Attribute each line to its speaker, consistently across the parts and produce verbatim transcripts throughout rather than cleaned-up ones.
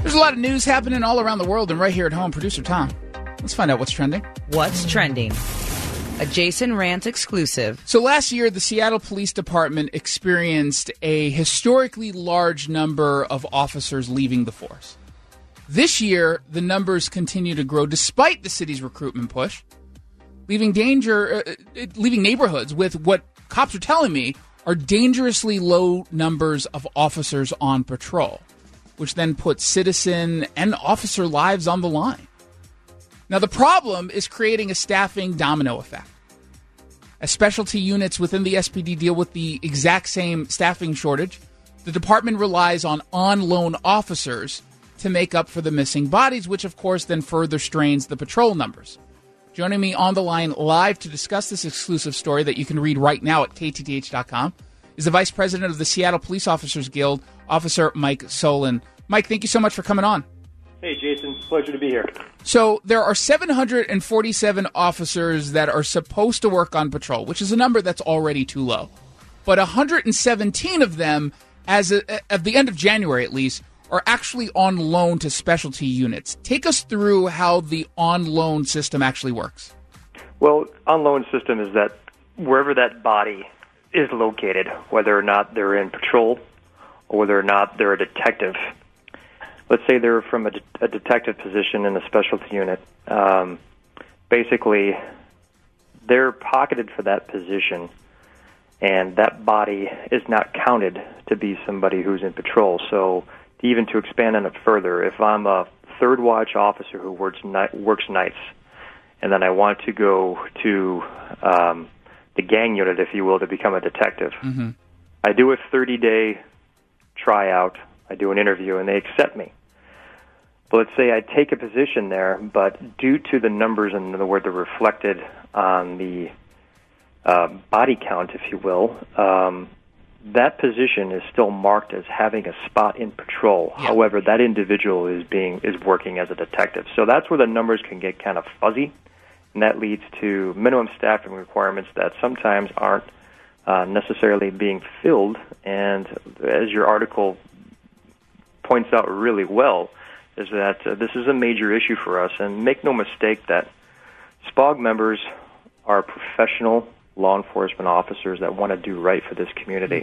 Speaker 1: There's a lot of news happening all around the world, and right here at home, producer Tom. Let's find out what's trending.
Speaker 2: What's trending? A Jason Rant exclusive.
Speaker 1: So last year, the Seattle Police Department experienced a historically large number of officers leaving the force. This year, the numbers continue to grow despite the city's recruitment push, leaving danger, uh, leaving neighborhoods with what cops are telling me are dangerously low numbers of officers on patrol, which then puts citizen and officer lives on the line. Now, the problem is creating a staffing domino effect. As specialty units within the S P D deal with the exact same staffing shortage, the department relies on on-loan officers to make up for the missing bodies, which, of course, then further strains the patrol numbers. Joining me on the line live to discuss this exclusive story that you can read right now at K T T H dot com is the Vice President of the Seattle Police Officers Guild, Officer Mike Solon. Mike, thank you so much for coming on.
Speaker 3: Hey, Jason. Pleasure to be here.
Speaker 1: So there are seven hundred forty-seven officers that are supposed to work on patrol, which is a number that's already too low. But one hundred seventeen of them, as a, at the end of January at least, are actually on loan to specialty units. Take us through how the on-loan system actually works.
Speaker 3: Well, on-loan system is that wherever that body is located, whether or not they're in patrol or whether or not they're a detective. Let's say they're from a, de- a detective position in a specialty unit. Um, basically, they're pocketed for that position, and that body is not counted to be somebody who's in patrol. So even to expand on it further, if I'm a third watch officer who works, night, works nights, and then I want to go to um, the gang unit, if you will, to become a detective, mm-hmm. I do a thirty-day tryout. I do an interview, and they accept me. But let's say I take a position there, but due to the numbers and the word they're reflected on the uh, body count, if you will, um, that position is still marked as having a spot in patrol. Yeah. However, that individual is being is working as a detective. So that's where the numbers can get kind of fuzzy, and that leads to minimum staffing requirements that sometimes aren't uh, necessarily being filled. And as your article points out really well, is that uh, this is a major issue for us. And make no mistake that S P O G members are professional law enforcement officers that want to do right for this community.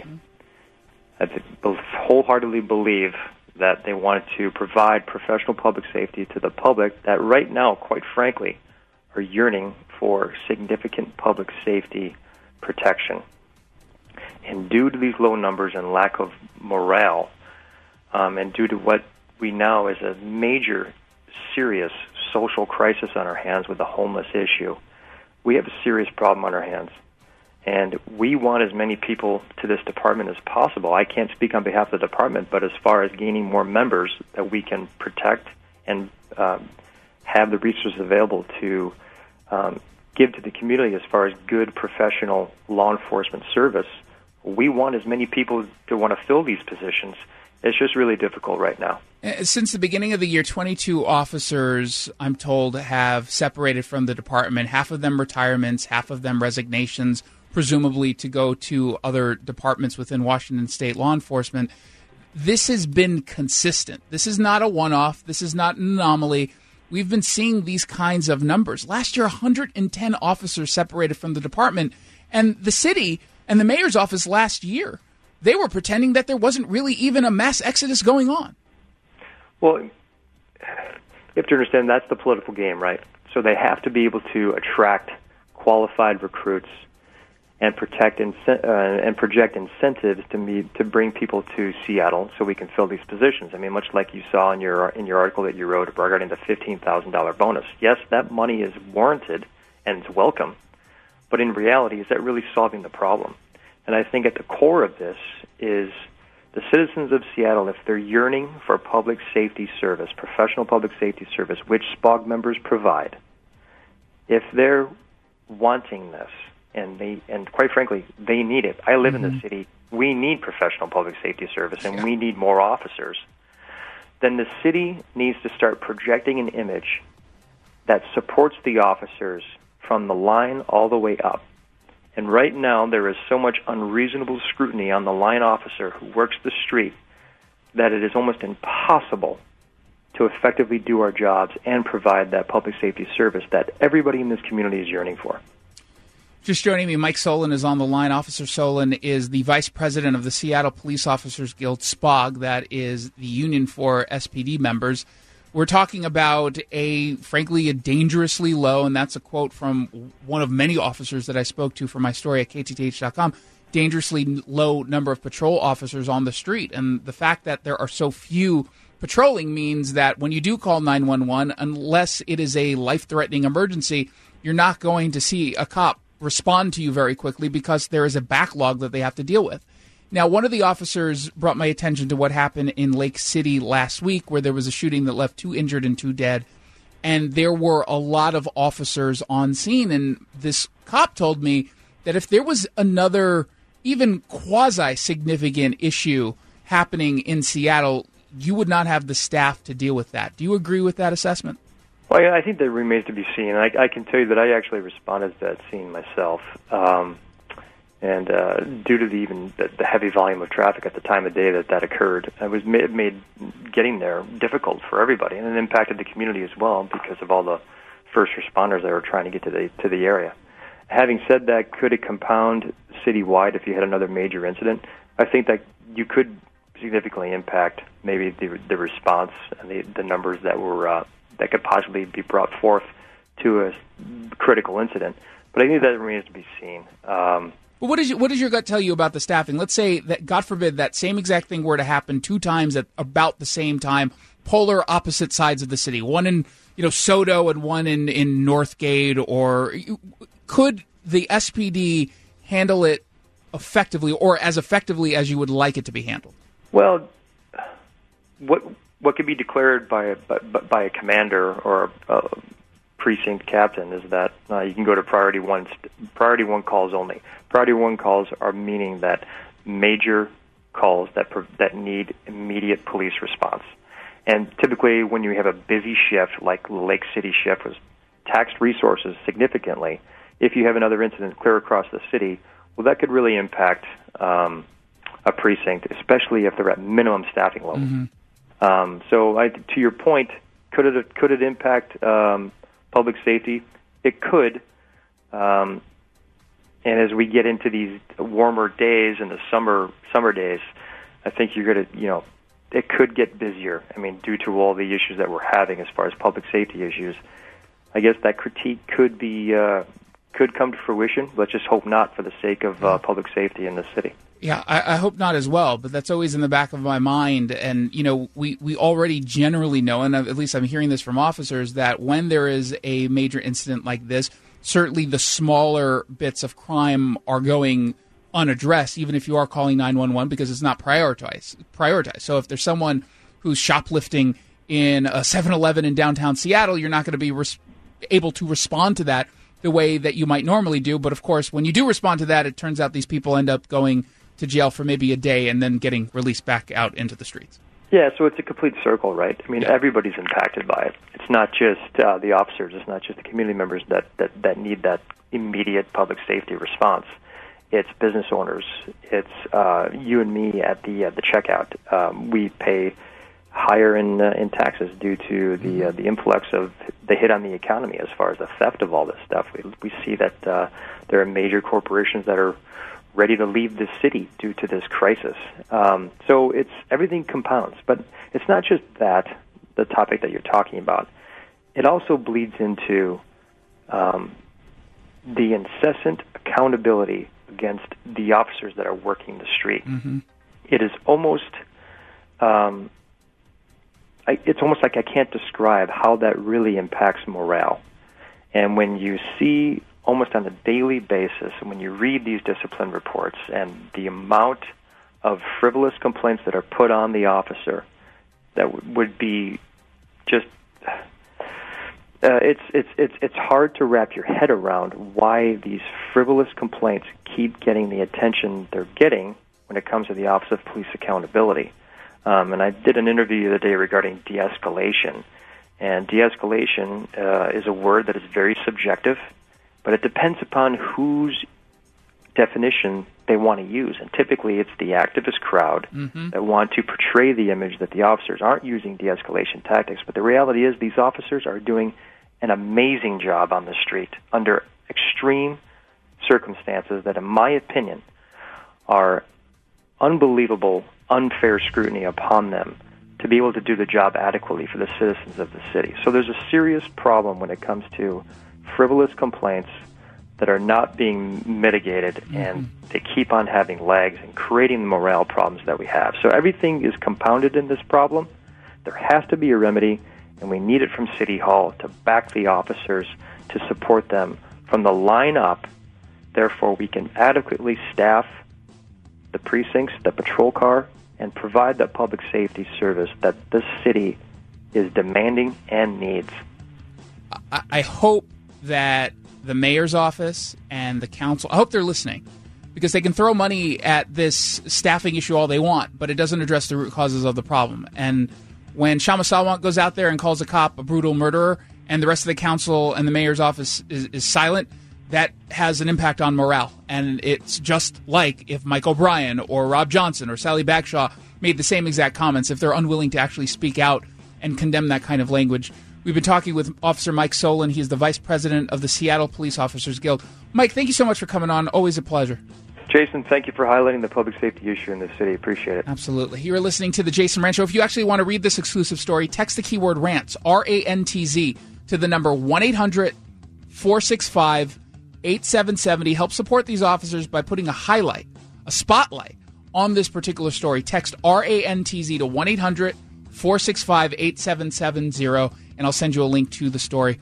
Speaker 3: Mm-hmm. I wholeheartedly believe that they want to provide professional public safety to the public that right now, quite frankly, are yearning for significant public safety protection. And due to these low numbers and lack of morale, um, and due to what we know is a major, serious social crisis on our hands with the homeless issue, we have a serious problem on our hands. And we want as many people to this department as possible. I can't speak on behalf of the department, but as far as gaining more members that we can protect and um, have the resources available to um, give to the community as far as good professional law enforcement service, we want as many people to want to fill these positions. It's just really difficult right now.
Speaker 1: Since the beginning of the year, twenty-two officers, I'm told, have separated from the department. Half of them retirements, half of them resignations, presumably to go to other departments within Washington State law enforcement. This has been consistent. This is not a one-off. This is not an anomaly. We've been seeing these kinds of numbers. Last year, one hundred ten officers separated from the department, and the city and the mayor's office last year, they were pretending that there wasn't really even a mass exodus going on.
Speaker 3: Well, you have to understand that's the political game, right? So they have to be able to attract qualified recruits and protect in, uh, and project incentives to meet, to bring people to Seattle so we can fill these positions. I mean, much like you saw in your in your article that you wrote regarding the fifteen thousand dollars bonus. Yes, that money is warranted and it's welcome, but in reality, is that really solving the problem? And I think at the core of this is the citizens of Seattle, if they're yearning for public safety service, professional public safety service, which S P O G members provide, if they're wanting this, and they, and quite frankly, they need it. I live mm-hmm. in the city. We need professional public safety service, and yeah. we need more officers. Then the city needs to start projecting an image that supports the officers from the line all the way up. And right now, there is so much unreasonable scrutiny on the line officer who works the street that it is almost impossible to effectively do our jobs and provide that public safety service that everybody in this community is yearning for.
Speaker 1: Just joining me, Mike Solon is on the line. Officer Solon is the vice president of the Seattle Police Officers Guild, S P O G. That is the union for S P D members. We're talking about a, frankly, a dangerously low, and that's a quote from one of many officers that I spoke to for my story at K T T H dot com, dangerously low number of patrol officers on the street. And the fact that there are so few patrolling means that when you do call nine one one, unless it is a life-threatening emergency, you're not going to see a cop respond to you very quickly because there is a backlog that they have to deal with. Now, one of the officers brought my attention to what happened in Lake City last week, where there was a shooting that left two injured and two dead, and there were a lot of officers on scene. And this cop told me that if there was another even quasi-significant issue happening in Seattle, you would not have the staff to deal with that. Do you agree with that assessment?
Speaker 3: Well, yeah, I think that remains to be seen. I, I can tell you that I actually responded to that scene myself. Um, and uh, due to the even the, the heavy volume of traffic at the time of day that that occurred, it was made, made getting there difficult for everybody, and it impacted the community as well because of all the first responders that were trying to get to the to the area. Having said that, could it compound citywide if you had another major incident? I think that you could significantly impact maybe the the response and the, the numbers that were uh, that could possibly be brought forth to a critical incident. But I think that remains to be seen. Um,
Speaker 1: well, what, is your, what does your gut tell you about the staffing? Let's say that, God forbid, that same exact thing were to happen two times at about the same time, polar opposite sides of the city, one in you know Soto and one in, in Northgate. Or could the S P D handle it effectively, or as effectively as you would like it to be handled?
Speaker 3: Well, what what could be declared by a, by, by a commander or a precinct captain is that uh, you can go to priority one priority one calls only. Priority one calls are meaning that major calls that that need immediate police response. And typically, when you have a busy shift like Lake City shift was taxed resources significantly, if you have another incident clear across the city, well, that could really impact um, a precinct, especially if they're at minimum staffing levels. Mm-hmm. Um, so, I, to your point, could it could it impact um, public safety? It could. Um, and as we get into these warmer days and the summer summer days, I think you're going to, you know, it could get busier. I mean, due to all the issues that we're having as far as public safety issues, I guess that critique could be uh, could come to fruition. Let's just hope not, for the sake of uh, public safety in the city.
Speaker 1: Yeah, I, I hope not as well, but that's always in the back of my mind. And, you know, we, we already generally know, and at least I'm hearing this from officers, that when there is a major incident like this, certainly the smaller bits of crime are going unaddressed, even if you are calling nine one one, because it's not prioritized. prioritized. So if there's someone who's shoplifting in a seven eleven in downtown Seattle, you're not going to be res- able to respond to that the way that you might normally do. But, of course, when you do respond to that, it turns out these people end up going to jail for maybe a day and then getting released back out into the streets.
Speaker 3: Yeah, so it's a complete circle, right? I mean,
Speaker 1: yeah.
Speaker 3: Everybody's impacted by it. It's not just uh, the officers. It's not just the community members that, that, that need that immediate public safety response. It's business owners. It's uh, you and me at the uh, the checkout. Um, we pay higher in uh, in taxes due to the uh, the influx of the hit on the economy as far as the theft of all this stuff. We we see that uh, there are major corporations that are ready to leave the city due to this crisis. Um, so it's everything compounds, but it's not just that, the topic that you're talking about. It also bleeds into um, the incessant accountability against the officers that are working the street. Mm-hmm. It is almost, um, I, it's almost like I can't describe how that really impacts morale. And when you see almost on a daily basis, and when you read these discipline reports and the amount of frivolous complaints that are put on the officer, that w- would be just uh, it's it's it's it's hard to wrap your head around why these frivolous complaints keep getting the attention they're getting when it comes to the Office of Police Accountability. Um, and I did an interview the other day regarding de-escalation, and de-escalation uh, is a word that is very subjective. But it depends upon whose definition they want to use. And typically it's the activist crowd mm-hmm. that want to portray the image that the officers aren't using de-escalation tactics. But the reality is these officers are doing an amazing job on the street under extreme circumstances that, in my opinion, are unbelievable, unfair scrutiny upon them to be able to do the job adequately for the citizens of the city. So there's a serious problem when it comes to frivolous complaints that are not being mitigated, mm-hmm. and they keep on having legs and creating the morale problems that we have. So everything is compounded in this problem. There has to be a remedy, and we need it from City Hall to back the officers, to support them from the line up. Therefore, we can adequately staff the precincts, the patrol car, and provide the public safety service that this city is demanding and needs.
Speaker 1: I, I hope that the mayor's office and the council, I hope they're listening, because they can throw money at this staffing issue all they want, but it doesn't address the root causes of the problem. And when Kshama Sawant goes out there and calls a cop a brutal murderer, and the rest of the council and the mayor's office is, is silent, that has an impact on morale. And it's just like if Mike O'Brien or Rob Johnson or Sally Bagshaw made the same exact comments, if they're unwilling to actually speak out and condemn that kind of language. We've been talking with Officer Mike Solon. He is the vice president of the Seattle Police Officers Guild. Mike, thank you so much for coming on. Always a pleasure.
Speaker 3: Jason, thank you for highlighting the public safety issue in the city. Appreciate it.
Speaker 1: Absolutely. You're listening to The Jason Rant Show. If you actually want to read this exclusive story, text the keyword RANTZ, R A N T Z, to the number one eight hundred four six five eight seven seven zero. Help support these officers by putting a highlight, a spotlight on this particular story. Text R A N T Z to one eight hundred four six five eight seven seven zero, and I'll send you a link to the story.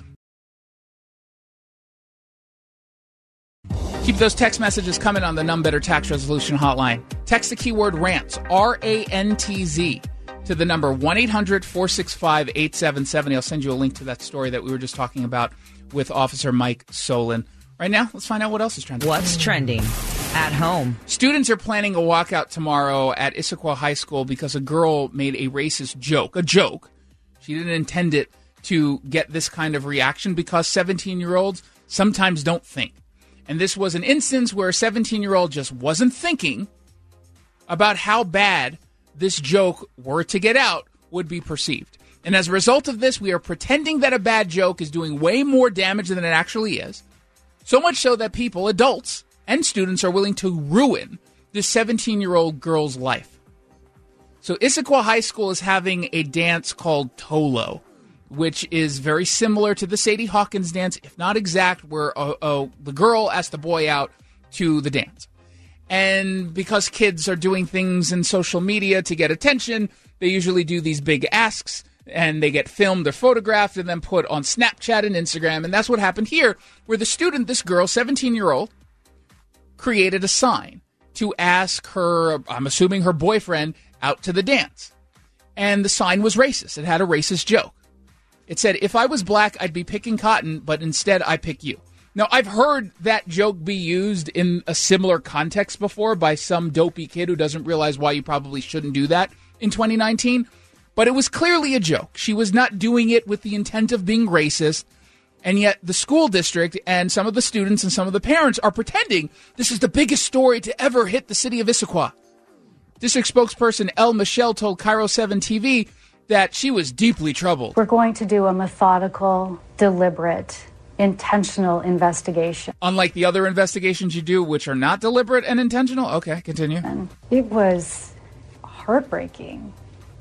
Speaker 1: Keep those text messages coming on the Num Better Tax Resolution Hotline. Text the keyword RANTZ, R A N T Z, to the number one eight hundred four six five eight seven seven zero. I'll send you a link to that story that we were just talking about with Officer Mike Solon. Right now, let's find out what else is trending.
Speaker 2: What's trending at home?
Speaker 1: Students are planning a walkout tomorrow at Issaquah High School because a girl made a racist joke. A joke. She didn't intend it to get this kind of reaction because seventeen-year-olds sometimes don't think. And this was an instance where a seventeen-year-old just wasn't thinking about how bad this joke, were it to get out, would be perceived. And as a result of this, we are pretending that a bad joke is doing way more damage than it actually is. So much so that people, adults and students, are willing to ruin this seventeen-year-old girl's life. So Issaquah High School is having a dance called Tolo, which is very similar to the Sadie Hawkins dance, if not exact, where uh, uh, the girl asks the boy out to the dance. And because kids are doing things in social media to get attention, they usually do these big asks, and they get filmed or photographed and then put on Snapchat and Instagram. And that's what happened here, where the student, this girl, seventeen-year-old, created a sign to ask her, I'm assuming her boyfriend, out to the dance. And the sign was racist. It had a racist joke. It said, if I was black, I'd be picking cotton, but instead I pick you. Now, I've heard that joke be used in a similar context before by some dopey kid who doesn't realize why you probably shouldn't do that in twenty nineteen. But it was clearly a joke. She was not doing it with the intent of being racist. And yet the school district and some of the students and some of the parents are pretending this is the biggest story to ever hit the city of Issaquah. District spokesperson Elle Michelle told Cairo seven T V that she was deeply troubled.
Speaker 4: We're going to do a methodical, deliberate, intentional investigation.
Speaker 1: Unlike the other investigations you do, which are not deliberate and intentional? Okay, continue.
Speaker 4: And it was heartbreaking.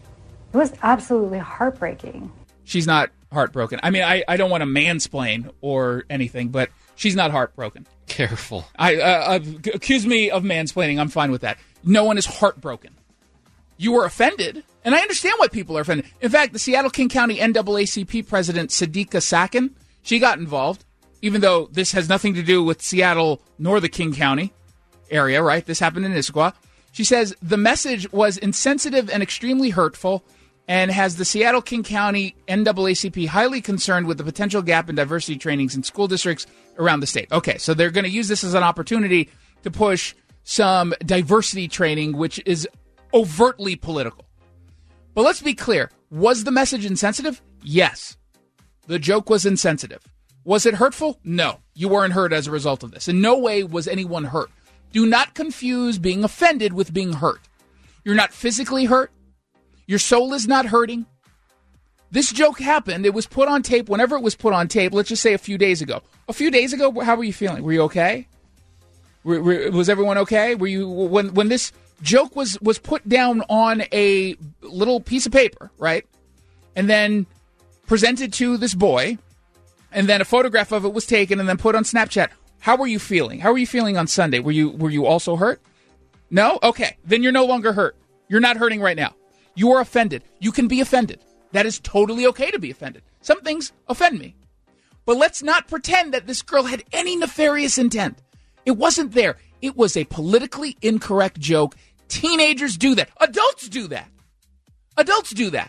Speaker 4: It was absolutely heartbreaking.
Speaker 1: She's not heartbroken. I mean, I, I don't want to mansplain or anything, but she's not heartbroken.
Speaker 5: Careful.
Speaker 1: I uh, uh, accuse me of mansplaining. I'm fine with that. No one is heartbroken. You were offended, and I understand why people are offended. In fact, the Seattle King County N double A C P president, Sadiqa Sakin, she got involved, even though this has nothing to do with Seattle nor the King County area, right? This happened in Issaquah. She says the message was insensitive and extremely hurtful, and has the Seattle King County N double A C P highly concerned with the potential gap in diversity trainings in school districts around the state. Okay, so they're going to use this as an opportunity to push some diversity training, which is overtly political. But let's be clear. Was the message insensitive? Yes. The joke was insensitive. Was it hurtful? No. You weren't hurt as a result of this. In no way was anyone hurt. Do not confuse being offended with being hurt. You're not physically hurt. Your soul is not hurting. This joke happened. It was put on tape whenever it was put on tape. Let's just say a few days ago. A few days ago, how were you feeling? Were you okay? Were, were, was everyone okay? Were you when when this joke was was put down on a little piece of paper, right? And then presented to this boy, and then a photograph of it was taken and then put on Snapchat. How were you feeling? How were you feeling on Sunday? Were you were you also hurt? No? Okay. Then you're no longer hurt. You're not hurting right now. You are offended. You can be offended. That is totally okay to be offended. Some things offend me. But let's not pretend that this girl had any nefarious intent. It wasn't there. It was a politically incorrect joke. Teenagers do that. Adults do that. Adults do that.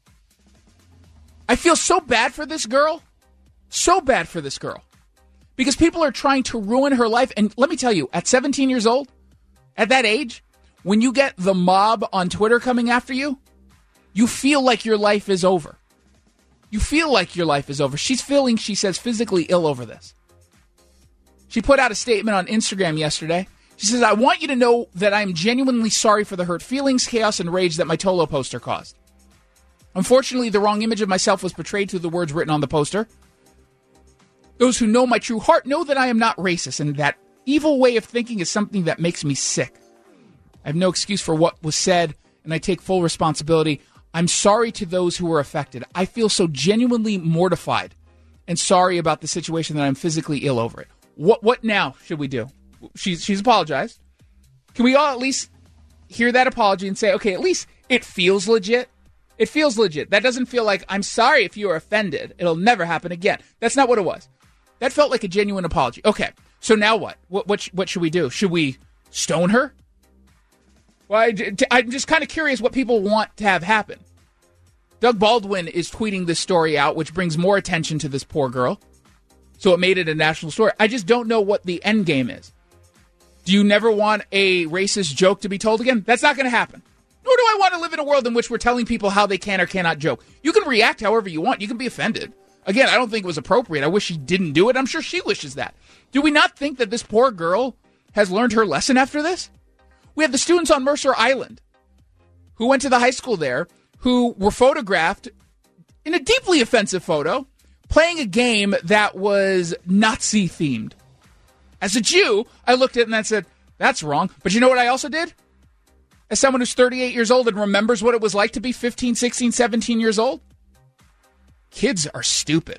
Speaker 1: I feel so bad for this girl. So bad for this girl. Because people are trying to ruin her life. And let me tell you, at seventeen years old, at that age, when you get the mob on Twitter coming after you, you feel like your life is over. You feel like your life is over. She's feeling, she says, physically ill over this. She put out a statement on Instagram yesterday. She says, I want you to know that I am genuinely sorry for the hurt feelings, chaos, and rage that my Tolo poster caused. Unfortunately, the wrong image of myself was portrayed through the words written on the poster. Those who know my true heart know that I am not racist, and that evil way of thinking is something that makes me sick. I have no excuse for what was said, and I take full responsibility. I'm sorry to those who were affected. I feel so genuinely mortified and sorry about the situation that I'm physically ill over it. What what now should we do? She's she's apologized. Can we all at least hear that apology and say, okay, at least it feels legit? It feels legit. That doesn't feel like, I'm sorry if you are offended. It'll never happen again. That's not what it was. That felt like a genuine apology. Okay, so now what? What what, what should we do? Should we stone her? Well, I, I'm just kind of curious what people want to have happen. Doug Baldwin is tweeting this story out, which brings more attention to this poor girl. So it made it a national story. I just don't know what the end game is. Do you never want a racist joke to be told again? That's not going to happen. Nor do I want to live in a world in which we're telling people how they can or cannot joke. You can react however you want. You can be offended. Again, I don't think it was appropriate. I wish she didn't do it. I'm sure she wishes that. Do we not think that this poor girl has learned her lesson after this? We have the students on Mercer Island who went to the high school there who were photographed in a deeply offensive photo playing a game that was Nazi-themed. As a Jew, I looked at it and I said, that's wrong. But you know what I also did? As someone who's thirty-eight years old and remembers what it was like to be fifteen, sixteen, seventeen years old, kids are stupid.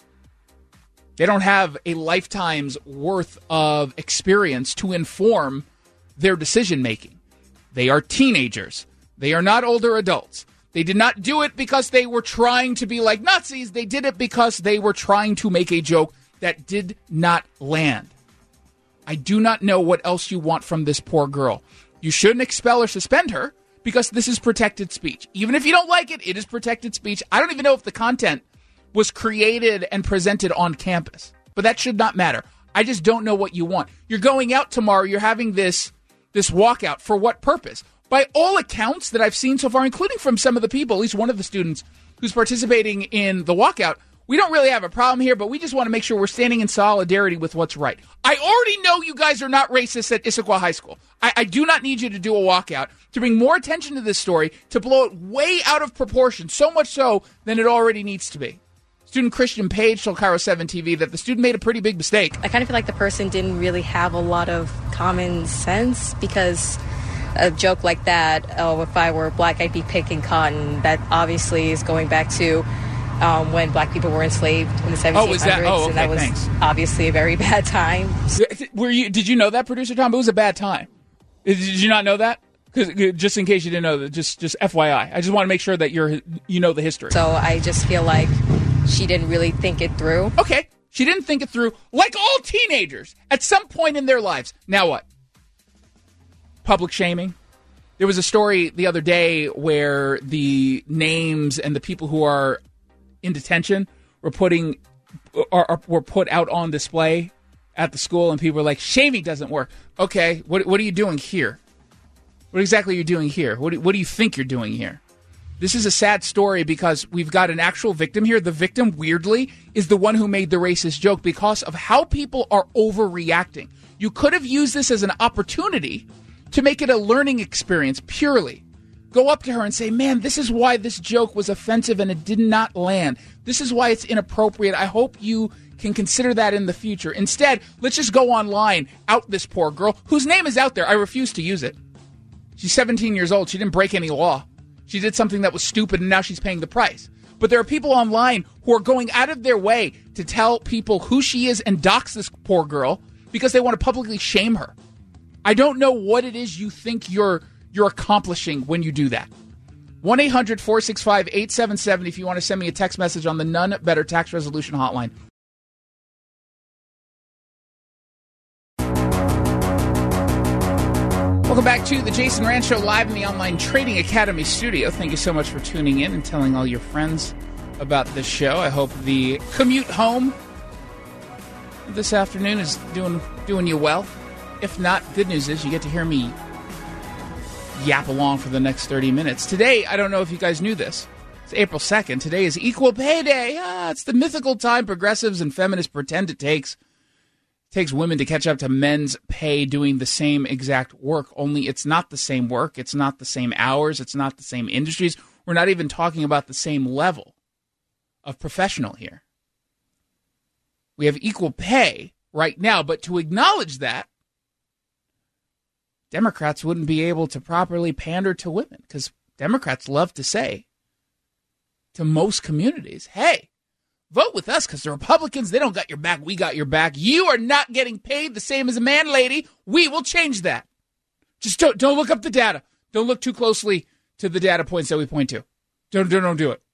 Speaker 1: They don't have a lifetime's worth of experience to inform their decision-making. They are teenagers. They are not older adults. They did not do it because they were trying to be like Nazis. They did it because they were trying to make a joke that did not land. I do not know what else you want from this poor girl. You shouldn't expel or suspend her because this is protected speech. Even if you don't like it, it is protected speech. I don't even know if the content was created and presented on campus, but that should not matter. I just don't know what you want. You're going out tomorrow. You're having this, this walkout. For what purpose? By all accounts that I've seen so far, including from some of the people, at least one of the students who's participating in the walkout, we don't really have a problem here, but we just want to make sure we're standing in solidarity with what's right. I already know you guys are not racist at Issaquah High School. I, I do not need you to do a walkout to bring more attention to this story, to blow it way out of proportion, so much so than it already needs to be. Student Christian Page told Cairo seven T V that the student made a pretty big mistake.
Speaker 5: I kind of feel like the person didn't really have a lot of common sense, because a joke like that, oh, if I were black, I'd be picking cotton, that obviously is going back to um, when black people were enslaved in the seventeen hundreds.
Speaker 1: Oh, is that? Oh, okay,
Speaker 5: and that was
Speaker 1: thanks.
Speaker 5: Obviously a very bad time.
Speaker 1: Were you? Did you know that, Producer Tom? It was a bad time. Did you not know that? Because just in case you didn't know that, just just F Y I. I just want to make sure that you're you know the history.
Speaker 5: So I just feel like she didn't really think it through.
Speaker 1: Okay, she didn't think it through, like all teenagers at some point in their lives. Now what? Public shaming. There was a story the other day where the names and the people who are in detention were putting are, are were put out on display at the school, and people were like, "Shaming doesn't work." Okay, what what are you doing here? What exactly are you doing here? What do, what do you think you're doing here? This is a sad story because we've got an actual victim here. The victim, weirdly, is the one who made the racist joke because of how people are overreacting. You could have used this as an opportunity to make it a learning experience, purely. Go up to her and say, man, this is why this joke was offensive and it did not land. This is why it's inappropriate. I hope you can consider that in the future. Instead, let's just go online, out this poor girl, whose name is out there. I refuse to use it. She's seventeen years old. She didn't break any law. She did something that was stupid, and now she's paying the price. But there are people online who are going out of their way to tell people who she is and dox this poor girl because they want to publicly shame her. I don't know what it is you think you're you're accomplishing when you do that. one eight hundred four six five eight seven seven if you want to send me a text message on the None Better Tax Resolution Hotline. Welcome back to the Jason Rand Show live in the Online Trading Academy studio. Thank you so much for tuning in and telling all your friends about this show. I hope the commute home this afternoon is doing doing you well. If not, good news is you get to hear me yap along for the next thirty minutes. Today, I don't know if you guys knew this. It's April second. Today is Equal Pay Day. Ah, it's the mythical time progressives and feminists pretend it takes. takes women to catch up to men's pay doing the same exact work, only it's not the same work, it's not the same hours, it's not the same industries. We're not even talking about the same level of professional here. We have equal pay right now, but to acknowledge that, Democrats wouldn't be able to properly pander to women, because Democrats love to say to most communities, hey, vote with us because the Republicans, they don't got your back. We got your back. You are not getting paid the same as a man, lady. We will change that. Just don't, don't look up the data. Don't look too closely to the data points that we point to. Don't, don't, don't do it.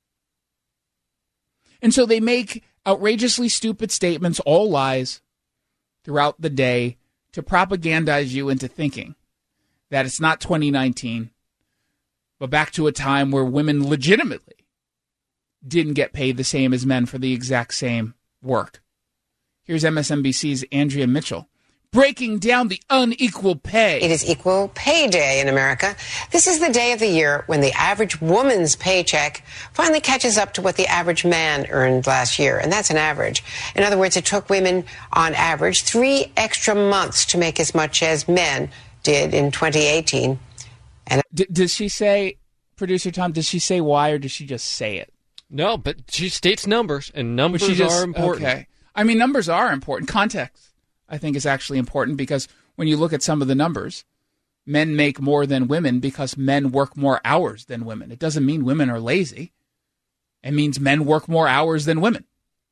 Speaker 1: And so they make outrageously stupid statements, all lies, throughout the day to propagandize you into thinking that it's not twenty nineteen, but back to a time where women legitimately didn't get paid the same as men for the exact same work. Here's M S N B C's Andrea Mitchell breaking down the unequal pay.
Speaker 6: It is Equal Pay Day in America. This is the day of the year when the average woman's paycheck finally catches up to what the average man earned last year, and that's an average. In other words, it took women, on average, three extra months to make as much as men did in twenty eighteen. And
Speaker 1: D- does she say, producer Tom, does she say why, or does she just say it?
Speaker 7: No, but she states numbers, and numbers
Speaker 1: just,
Speaker 7: are important.
Speaker 1: Okay. I mean, numbers are important. Context, I think, is actually important because when you look at some of the numbers, men make more than women because men work more hours than women. It doesn't mean women are lazy. It means men work more hours than women.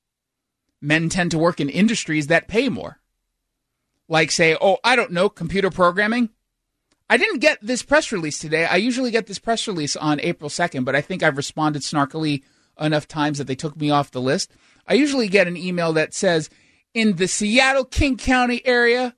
Speaker 1: Men tend to work in industries that pay more. Like, say, oh, I don't know, computer programming. I didn't get this press release today. I usually get this press release on April second, but I think I've responded snarkily enough times that they took me off the list. I usually get an email that says, in the Seattle King County area,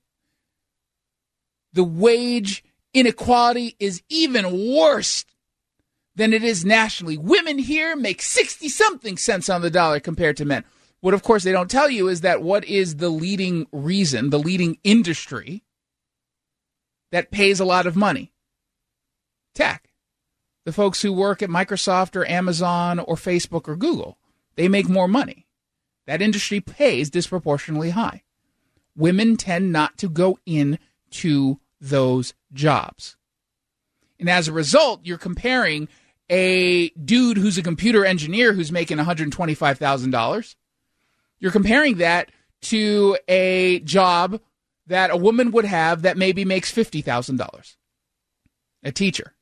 Speaker 1: the wage inequality is even worse than it is nationally. Women here make sixty-something cents on the dollar compared to men. What, of course, they don't tell you is that what is the leading reason, the leading industry that pays a lot of money? Tech. The folks who work at Microsoft or Amazon or Facebook or Google, they make more money. That industry pays disproportionately high. Women tend not to go into those jobs. And as a result, you're comparing a dude who's a computer engineer who's making one hundred twenty-five thousand dollars. You're comparing that to a job that a woman would have that maybe makes fifty thousand dollars. A teacher.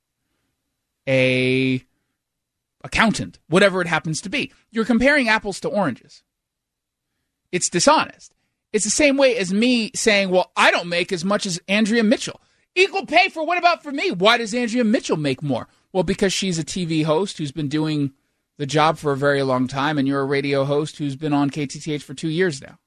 Speaker 1: A accountant, whatever it happens to be. You're comparing apples to oranges. It's dishonest. It's the same way as me saying, well, I don't make as much as Andrea Mitchell. Equal pay for what about for me? Why does Andrea Mitchell make more? Well, because she's a T V host who's been doing the job for a very long time, and you're a radio host who's been on K T T H for two years now.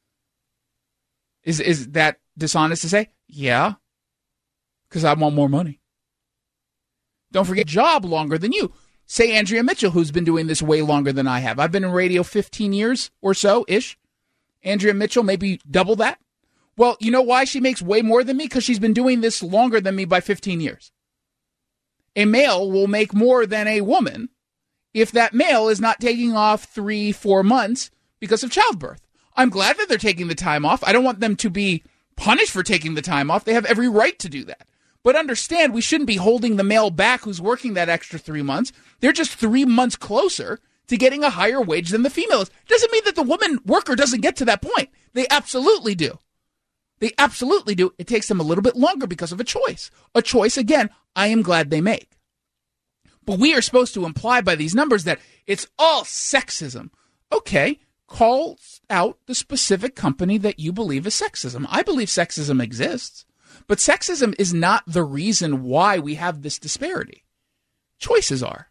Speaker 1: Is is that dishonest to say? Yeah, because I want more money. Don't forget, job longer than you. Say Andrea Mitchell, who's been doing this way longer than I have. I've been in radio fifteen years or so-ish. Andrea Mitchell, maybe double that. Well, you know why she makes way more than me? Because she's been doing this longer than me by fifteen years. a male will make more than a woman if that male is not taking off three, four months because of childbirth. I'm glad that they're taking the time off. I don't want them to be punished for taking the time off. They have every right to do that. But understand, we shouldn't be holding the male back who's working that extra three months. They're just three months closer to getting a higher wage than the female is. Doesn't mean that the woman worker doesn't get to that point. They absolutely do. They absolutely do. It takes them a little bit longer because of a choice. A choice, again, I am glad they make. But we are supposed to imply by these numbers that it's all sexism. Okay, call out the specific company that you believe is sexism. I believe sexism exists. But sexism is not the reason why we have this disparity. Choices are.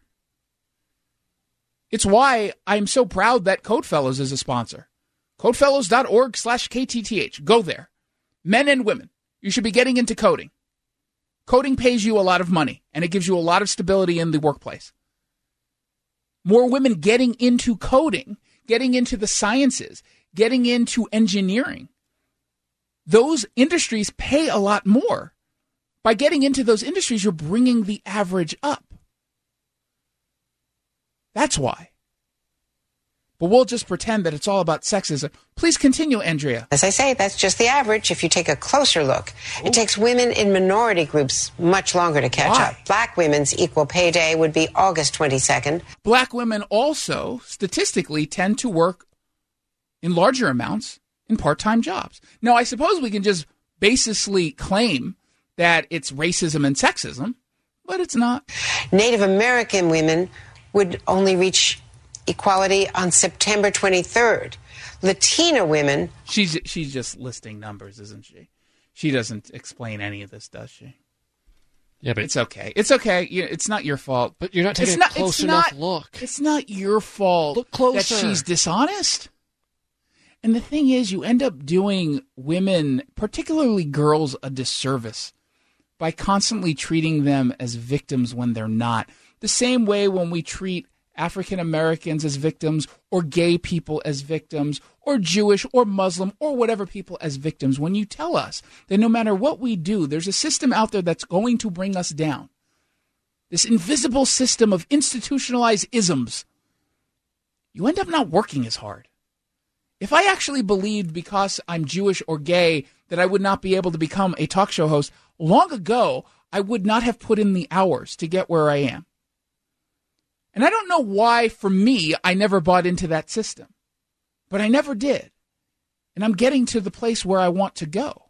Speaker 1: It's why I'm so proud that Codefellows is a sponsor. Codefellows.org slash KTTH. Go there. Men and women, you should be getting into coding. Coding pays you a lot of money, and it gives you a lot of stability in the workplace. More women getting into coding, getting into the sciences, getting into engineering. Those industries pay a lot more. By getting into those industries, you're bringing the average up. That's why. But we'll just pretend that it's all about sexism. Please continue, Andrea.
Speaker 6: As I say, that's just the average. If you take a closer look, Ooh. It takes women in minority groups much longer to catch
Speaker 1: Why?
Speaker 6: up. Black women's equal pay day would be August twenty-second.
Speaker 1: Black women also, statistically, tend to work in larger amounts in part-time jobs. Now, I suppose we can just basically claim that it's racism and sexism, but it's not.
Speaker 6: Native American women would only reach equality on September twenty-third. Latina women...
Speaker 1: She's she's just listing numbers, isn't she? She doesn't explain any of this, does she?
Speaker 7: Yeah, but...
Speaker 1: It's okay. It's okay. It's not your fault.
Speaker 7: But you're not taking
Speaker 1: not,
Speaker 7: a close
Speaker 1: enough
Speaker 7: enough look.
Speaker 1: It's not your fault
Speaker 7: Look closer.
Speaker 1: that she's dishonest. And the thing is, you end up doing women, particularly girls, a disservice by constantly treating them as victims when they're not. The same way when we treat African Americans as victims, or gay people as victims, or Jewish or Muslim or whatever people as victims. When you tell us that no matter what we do, there's a system out there that's going to bring us down. This invisible system of institutionalized isms. You end up not working as hard. If I actually believed because I'm Jewish or gay that I would not be able to become a talk show host, long ago, I would not have put in the hours to get where I am. And I don't know why, for me, I never bought into that system. But I never did. And I'm getting to the place where I want to go.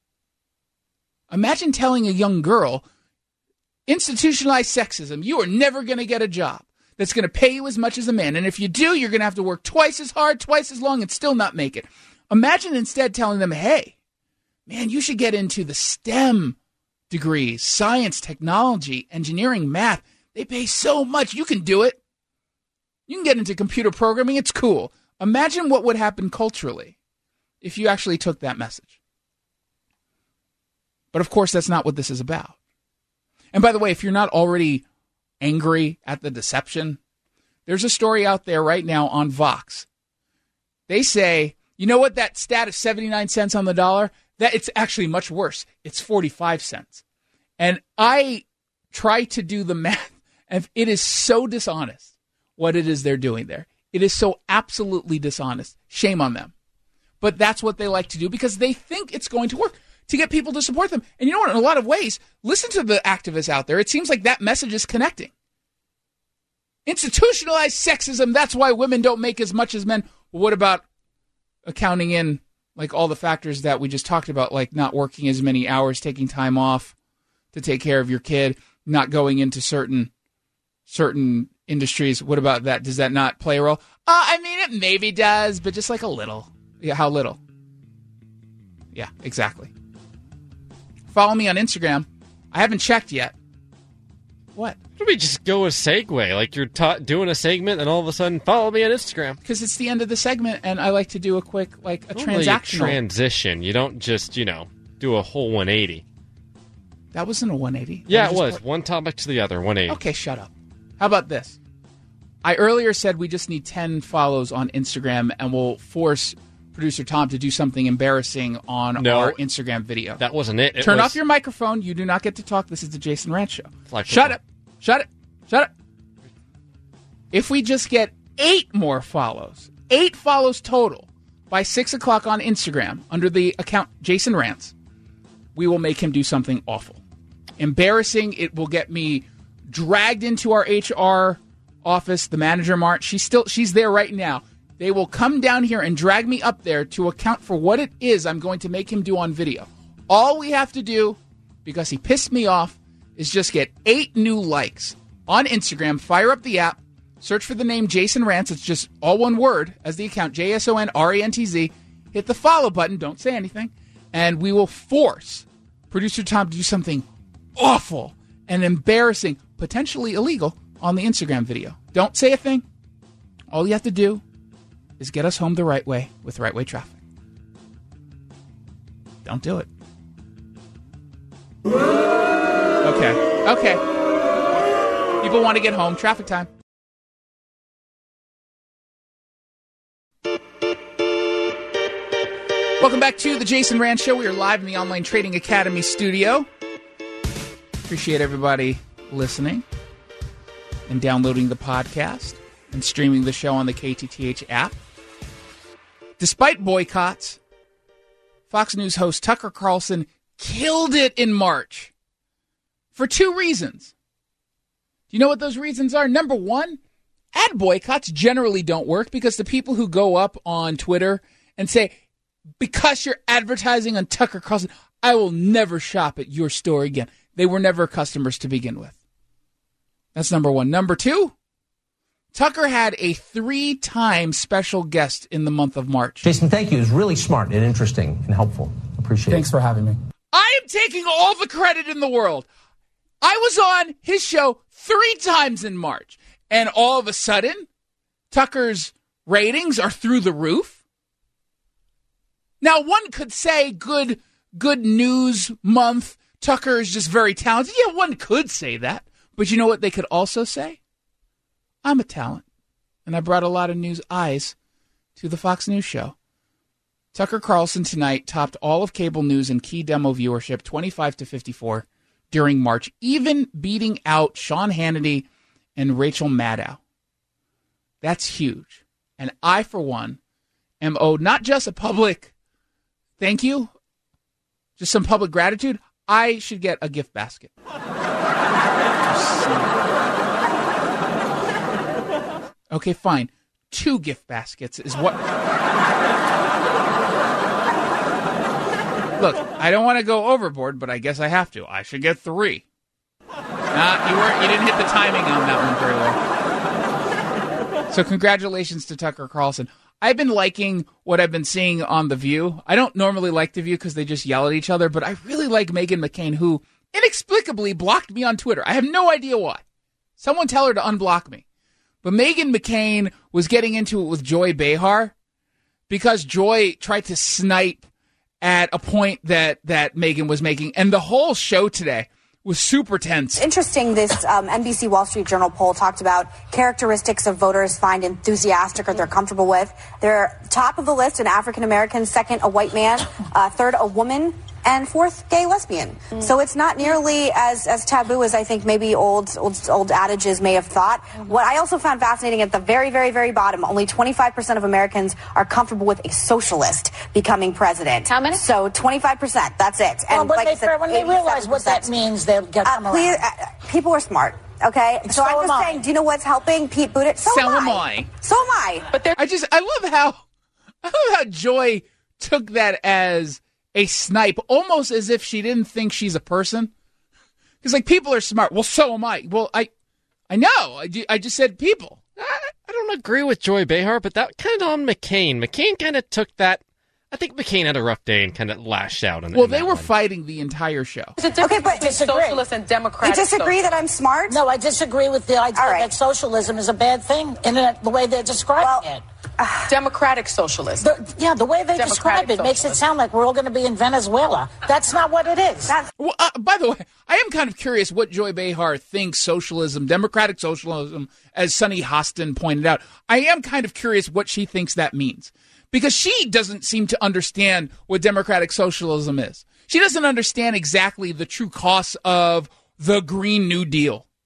Speaker 1: Imagine telling a young girl, institutionalized sexism, you are never going to get a job that's going to pay you as much as a man. And if you do, you're going to have to work twice as hard, twice as long, and still not make it. Imagine instead telling them, hey, man, you should get into the STEM degrees, science, technology, engineering, math. They pay so much. You can do it. You can get into computer programming. It's cool. Imagine what would happen culturally if you actually took that message. But of course, that's not what this is about. And by the way, if you're not already angry at the deception, there's a story out there right now on Vox. They say, you know what, that stat of seventy-nine cents on the dollar, that it's actually much worse. It's forty-five cents. And I try to do the math, and it is so dishonest what it is they're doing there. It is so absolutely dishonest. Shame on them. But that's what they like to do because they think it's going to work to get people to support them. And you know what? In a lot of ways, listen to the activists out there. It seems like that message is connecting. Institutionalized sexism, that's why women don't make as much as men. Well, what about accounting in like all the factors that we just talked about, like not working as many hours, taking time off to take care of your kid, not going into certain certain industries? What about that? Does that not play a role? Uh, I mean, it maybe does, but just like a little. Yeah, how little? Yeah, exactly. Follow me on Instagram. I haven't checked yet. What?
Speaker 7: Let me just go a segue. Like you're ta- doing a segment, and all of a sudden, follow me on Instagram.
Speaker 1: Because it's the end of the segment, and I like to do a quick, like a
Speaker 7: Normally
Speaker 1: transactional
Speaker 7: a transition. You don't just, you know, do a whole one eighty.
Speaker 1: That wasn't a one eighty.
Speaker 7: Yeah,
Speaker 1: was
Speaker 7: it was.
Speaker 1: What?
Speaker 7: One topic to the other, one eighty.
Speaker 1: Okay, shut up. How about this? I earlier said we just need ten follows on Instagram, and we'll force producer Tom to do something embarrassing on
Speaker 7: no,
Speaker 1: our Instagram video.
Speaker 7: That wasn't it. it
Speaker 1: Turn
Speaker 7: was...
Speaker 1: off your microphone. You do not get to talk. This is the Jason Ranch Show.
Speaker 7: Like
Speaker 1: shut up. Shut it. Shut it. If we just get eight more follows, eight follows total by six o'clock on Instagram under the account Jason Rants, we will make him do something awful. Embarrassing. It will get me dragged into our H R office. The manager, Mart, she's still, she's there right now. They will come down here and drag me up there to account for what it is I'm going to make him do on video. All we have to do, because he pissed me off, is just get eight new likes on Instagram. Fire up the app. Search for the name Jason Rantz. It's just all one word as the account, J S O N R A N T Z. Hit the follow button. Don't say anything. And we will force producer Tom to do something awful and embarrassing, potentially illegal, on the Instagram video. Don't say a thing. All you have to do is get us home the right way with right way traffic. Don't do it. Okay. Okay. People want to get home. Traffic time. Welcome back to the Jason Rantz Show. We are live in the Online Trading Academy studio. Appreciate everybody listening and downloading the podcast and streaming the show on the K T T H app. Despite boycotts, Fox News host Tucker Carlson killed it in March for two reasons. Do you know what those reasons are? Number one, ad boycotts generally don't work because the people who go up on Twitter and say, because you're advertising on Tucker Carlson, I will never shop at your store again. They were never customers to begin with. That's number one. Number two, Tucker had a three-time special guest in the month of March.
Speaker 8: Jason, thank you. It was really smart and interesting and helpful. Appreciate it.
Speaker 9: Thanks for having me.
Speaker 1: I am taking all the credit in the world. I was on his show three times in March, and all of a sudden, Tucker's ratings are through the roof. Now, one could say good, good news month. Tucker is just very talented. Yeah, one could say that. But you know what they could also say? I'm a talent, and I brought a lot of news eyes to the Fox News show. Tucker Carlson tonight topped all of cable news in key demo viewership, twenty-five to fifty-four, during March, even beating out Sean Hannity and Rachel Maddow. That's huge. And I, for one, am owed not just a public thank you, just some public gratitude. I should get a gift basket. Okay, fine. Two gift baskets is what... Look, I don't want to go overboard, but I guess I have to. I should get three. Nah, you weren't. You didn't hit the timing on that one very well. So congratulations to Tucker Carlson. I've been liking what I've been seeing on The View. I don't normally like The View because they just yell at each other, but I really like Meghan McCain, who inexplicably blocked me on Twitter. I have no idea why. Someone tell her to unblock me. But Meghan McCain was getting into it with Joy Behar because Joy tried to snipe at a point that, that Meghan was making. And the whole show today was super tense.
Speaker 10: Interesting, this um, N B C Wall Street Journal poll talked about characteristics of voters find enthusiastic or they're comfortable with. They're top of the list, an African-American, second, a white man, uh, third, a woman, and fourth, gay lesbian. Mm. So it's not nearly as, as taboo as I think maybe old, old old adages may have thought. Mm-hmm. What I also found fascinating at the very, very, very bottom, only twenty-five percent of Americans are comfortable with a socialist becoming president.
Speaker 11: How many?
Speaker 10: So twenty-five percent, that's it.
Speaker 11: Well,
Speaker 10: and
Speaker 11: when,
Speaker 10: like
Speaker 11: they,
Speaker 10: I said,
Speaker 11: when they realize what that means, they'll get
Speaker 10: uh, please, uh, people are smart. Okay, so, so I'm just saying, do you know what's helping Pete Buttigieg? So,
Speaker 1: so
Speaker 10: am
Speaker 1: I.
Speaker 10: I. So am I.
Speaker 1: But I just, I love how, I love how Joy took that as a snipe, almost as if she didn't think she's a person. Because, like, people are smart. Well, so am I. Well, I I know. I, I just said people.
Speaker 7: I, I don't agree with Joy Behar, but that kind of on McCain. McCain kind of took that. I think McCain had a rough day and kind of lashed out on it.
Speaker 1: Well, they were one. fighting the entire show.
Speaker 10: Okay, but
Speaker 11: socialist and democratic.
Speaker 10: You disagree
Speaker 11: socialism.
Speaker 10: that I'm smart?
Speaker 11: No, I disagree with the idea
Speaker 10: right.
Speaker 11: that socialism is a bad thing in the way they're describing
Speaker 10: well,
Speaker 11: it.
Speaker 10: Uh,
Speaker 11: democratic socialism. The, yeah, the way they democratic describe it socialism. Makes it sound like we're all going to be in Venezuela. That's not what it is.
Speaker 1: Well, uh, by the way, I am kind of curious what Joy Behar thinks socialism, democratic socialism, as Sonny Hostin pointed out. I am kind of curious what she thinks that means. Because she doesn't seem to understand what democratic socialism is. She doesn't understand exactly the true costs of the Green New Deal.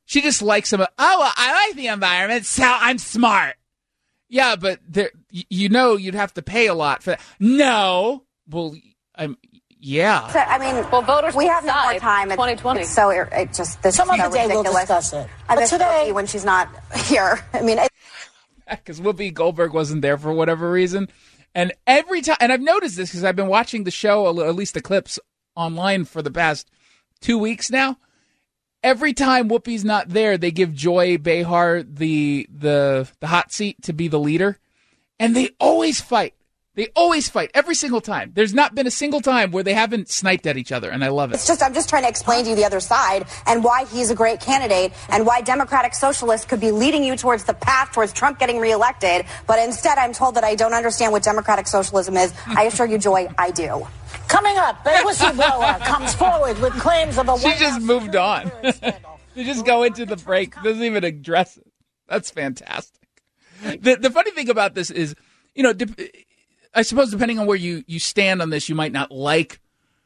Speaker 1: She just likes some. Oh, well, I like the environment, so I'm smart. Yeah, but there, you know, you'd have to pay a lot for that. No, well, I'm. Yeah.
Speaker 10: So, I mean,
Speaker 5: well, voters
Speaker 10: we have no more time.
Speaker 5: twenty twenty.
Speaker 10: It's so it, it just this
Speaker 11: Some
Speaker 10: is so
Speaker 11: other day
Speaker 10: ridiculous.
Speaker 11: we'll discuss it.
Speaker 10: I
Speaker 11: But
Speaker 10: miss
Speaker 11: today,
Speaker 10: Whoopi when she's not here. I mean, it,
Speaker 1: Because Whoopi Goldberg wasn't there for whatever reason. And every time, and I've noticed this because I've been watching the show, at least the clips online for the past two weeks now. Every time Whoopi's not there, they give Joy Behar the the the hot seat to be the leader. And they always fight. They always fight every single time. There's not been a single time where they haven't sniped at each other, and I love it.
Speaker 10: it's just I'm just trying to explain to you the other side and why he's a great candidate and why Democratic Socialists could be leading you towards the path towards Trump getting reelected. But instead, I'm told that I don't understand what Democratic Socialism is. I assure you, Joy, I do.
Speaker 11: coming up, a whistleblower comes forward with claims of a
Speaker 1: She
Speaker 11: White
Speaker 1: just
Speaker 11: House
Speaker 1: moved on.
Speaker 11: scandal.
Speaker 1: They just go into the break. Doesn't even address it. That's fantastic. The the funny thing about this is, you know, de- I suppose depending on where you, you stand on this, you might not like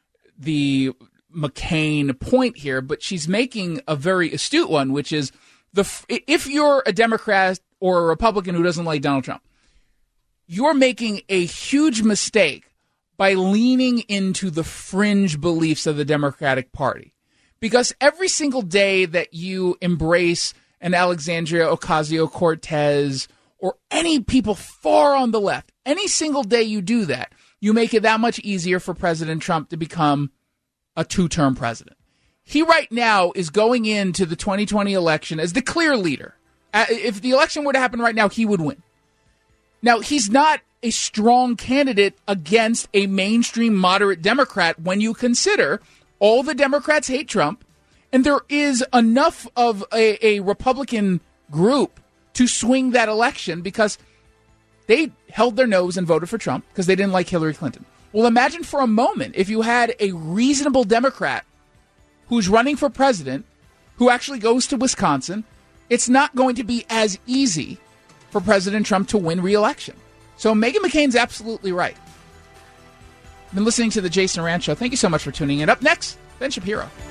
Speaker 1: the McCain point here, but she's making a very astute one, which is the if you're a Democrat or a Republican who doesn't like Donald Trump, you're making a huge mistake by leaning into the fringe beliefs of the Democratic Party. Because every single day that you embrace an Alexandria Ocasio-Cortez or any people far on the left, any single day you do that, you make it that much easier for President Trump to become a two-term president. He right now is going into the twenty twenty election as the clear leader. Uh, if the election were to happen right now, he would win. Now, he's not a strong candidate against a mainstream moderate Democrat when you consider all the Democrats hate Trump, and there is enough of a, a Republican group to swing that election because they held their nose and voted for Trump because they didn't like Hillary Clinton. Well, imagine for a moment if you had a reasonable Democrat who's running for president who actually goes to Wisconsin. It's not going to be as easy for President Trump to win re-election. So Meghan McCain's absolutely right. Been listening to the Jason Rand Show. Thank you so much for tuning in. Up next, Ben Shapiro.